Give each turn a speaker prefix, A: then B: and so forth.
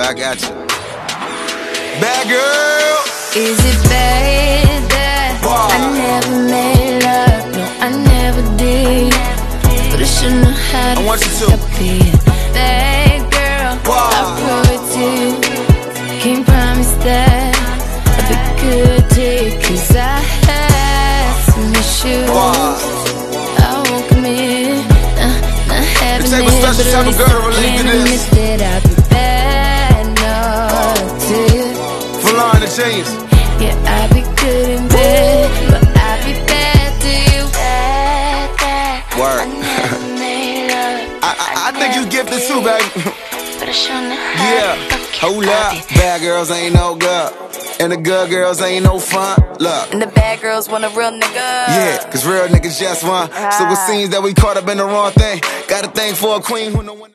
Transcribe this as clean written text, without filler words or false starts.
A: I got you. Bad girl.
B: Is it bad that I never made love? No, I never did. But I should know how to stop being bad girl. I prove it to you. Can't promise that I'll be good to you, 'cause I have some issues. I won't commit, not having it, but at least I can't admit that I'll be bad enough to you.
A: Falon the James.
B: Yeah, I'll be good in bed, but I'll be bad to you.
A: Word.
B: I never made love.
A: I think you gifted too, baby.
B: But I sure know how.
A: Yeah, hold up. Bad girls ain't no good, and the good girls ain't no fun. Look,
B: And the bad girls want a real nigga.
A: yeah, 'cause real niggas just one. So it seems that we caught up in the wrong thing. Got a thing for a queen who know when